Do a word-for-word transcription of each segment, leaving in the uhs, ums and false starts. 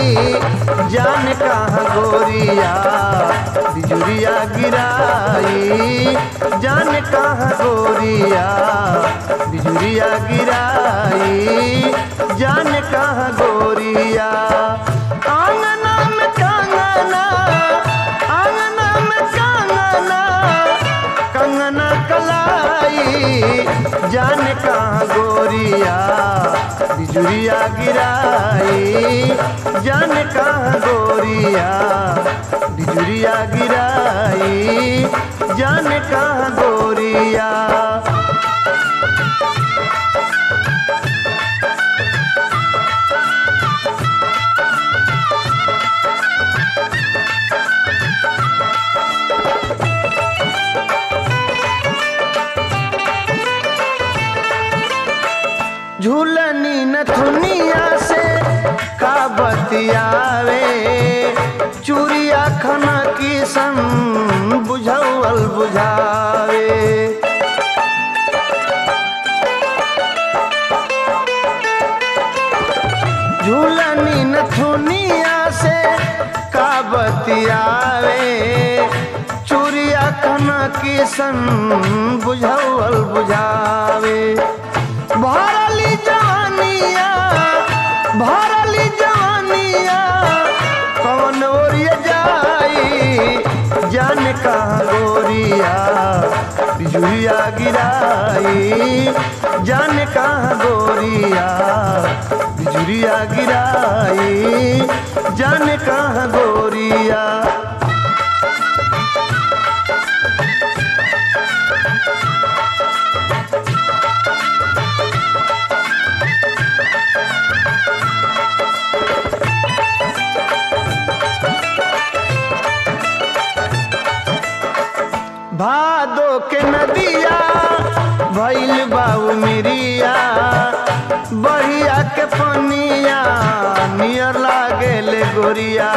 जान कहाँ गोरिया बिजुरिया गिराई, जान कहाँ गोरिया बिजुरिया गिराई, जान कहाँ गोरिया। आंगना में कंगना, आंगना में कंगना, कंगना कलाई, जान कहाँ गोरिया बिजुरिया गिराई, जान कहाँ गोरिया बिजुरिया गिराई, जान कहाँ गोरिया। झूलनी नथुनिया से का बतियावे, चूड़िया खना की सन बुझावल बुझावे। झूलनी नथुनिया से का बतियावे, चूड़िया खना की सन बुझावल बुझावे। भरली जवानिया, भरली जवानिया कौन ओरिया जाई, जान कहाँ गोरिया बिजुरिया गिराई, जान कहाँ गोरिया बिजुरिया गिराई, जान कहाँ गोरिया। भादो के नदिया भइल बाऊ मिरिया, बढ़िया के पनिया नियर लागेल गोरिया।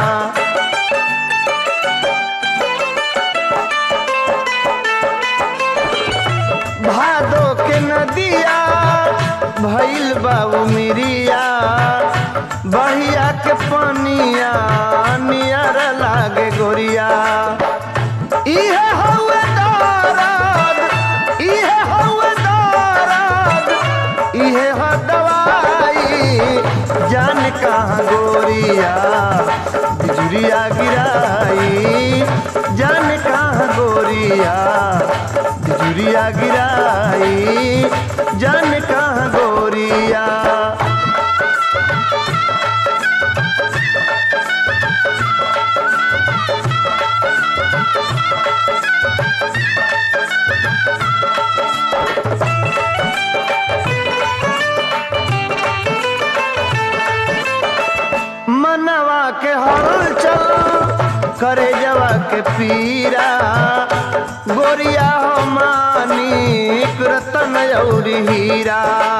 भादो के नदिया भइल बाऊ मिरिया, बढ़िया के पनिया नियर लागे गोरिया। इहे हउए दर्द, इहे हउए दर्द, इहे ह दवाई, जान कहाँ गोरिया बिजुरिया गिराई, जान कहाँ गोरिया बिजुरिया गिराई, जान कहाँ गोरिया। मनवा के हलचल करे जवा के पीरा, गोरिया हो मानिक रतन और हीरा।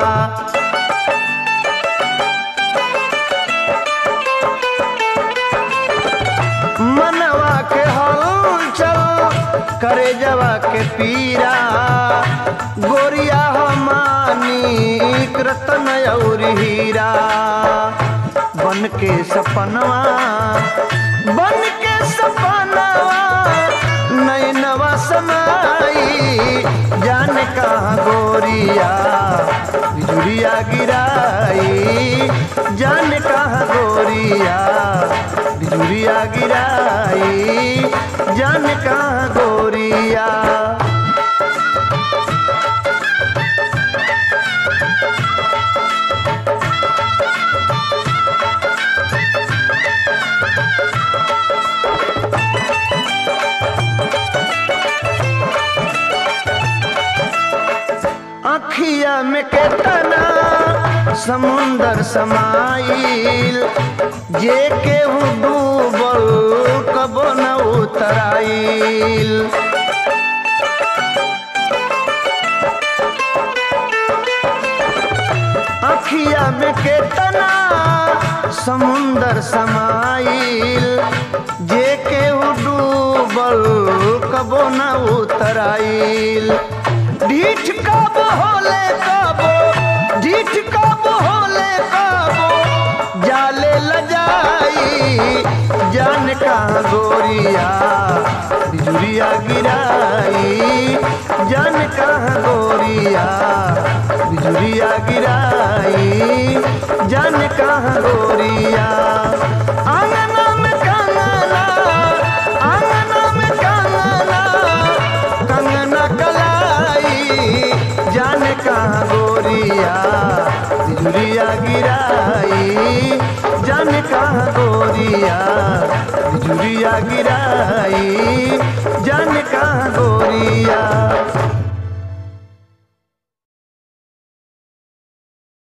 मनवा के हलचल करे जवा के पीरा, गोरिया हो मानिक रतन और हीरा। बन के सपनवा, बन के सपनवा नैनवा समाई, जान कहाँ गोरिया बिजुरिया गिराई, जान कहाँ गोरिया बिजुरिया गिराई, जान कहाँ गोरिया। अखिया में केतना समुंदर समाइल, जे केहू डूबल कबो न उतराइल। अखिया में केतना समुंदर समाइल, जे केहू डूबल कबो न उतराइल। ढीठ कब होले कबो, ढीठ कब होले कबो, जाले लजा जान कहाँ गोरिया बिजुरिया गिराई जान कहाँ गोरिया बिजुरिया गिराई जान कहाँ गोरिया आंगना में कंगना आंगना में कंगना कंगना कलाई जान कहाँ गोरिया बिजुरिया गिराई जान कहाँ गोरिया बिजुरिया गिराई जान कहाँ गो